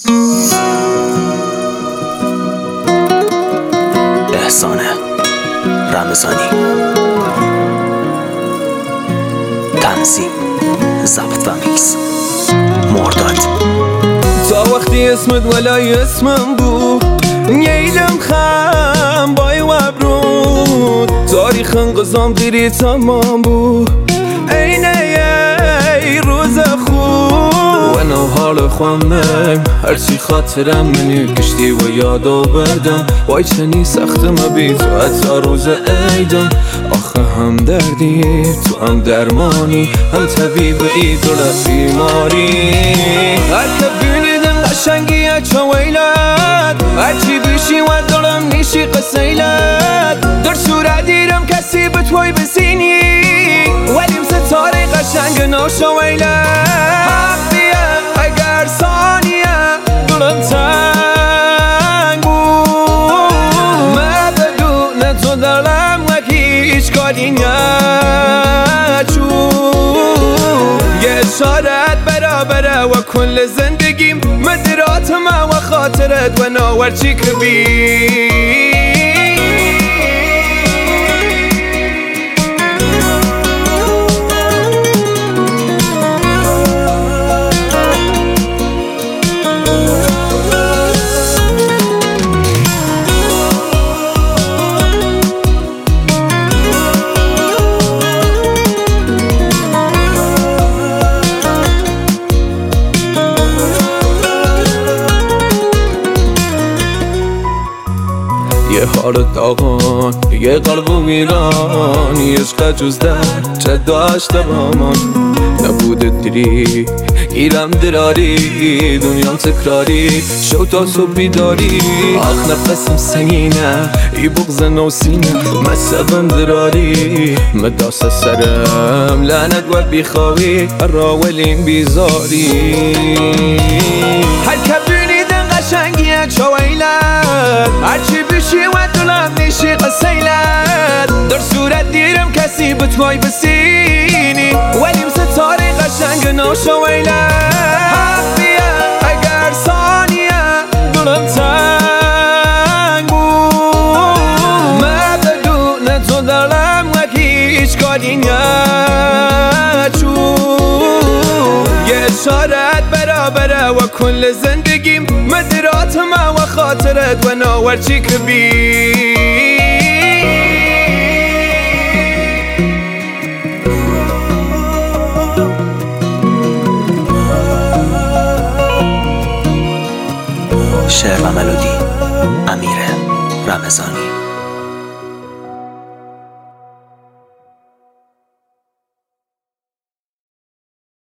احسان رمضانی، تنظیم، ضبط و میکس مرداد. تا وقتی اسمت ولای اسمم بود نیلم خم بای وبرود تاریخ انقضام دیری تمام بود اینه ای روز خوب و نو حال خوامم هرچی خاطرم منی کشتی و یادو بدم وای چنی سختم بی تو حتی روز عیدم آخه هم دردی تو هم درمانی هم طبیب ایدول بیماری هر که بینیدم قشنگیه چو ویلت هرچی بیشی و دلم نیشی قسیلت در صورت دیرم کسی به توی بزینی ولیم ستاره قشنگ نوشو ویلت حقیه اگر ثانیه دلم تنگ بود من بدون تو دلم و هیچ کاری نچود یه اشارت برابره و کل زندگیم مدرات ما و خاطرت و ناورچی کبیر یه حال داغان یه قلب و ویران یه عشق جز در چه داشته با من نبوده دیری گیرم دراری دنیام تکراری شو تا صبح بیداری آخ نفسم سنگینه ای بغز نوسینه مصبم دراری مداس سرم لعنت و بیخواهی راولیم بیزاری هر که بینیدن قشنگیه چو ویلت هرچی بیشی و دلم نیشی قسیلت در صورت دیرم کسی به توی بسینی ولیم ستاره قشنگ نوشو ویلت حقیه اگر ثانیه دلم تنگ بود من بدون تو دلم و هیچ کاری نچود یه اشارت برابره و کل زندگیم مدرات ما و خاطرت و ناورچی کبیر شعر و ملودی امیر رمضانی.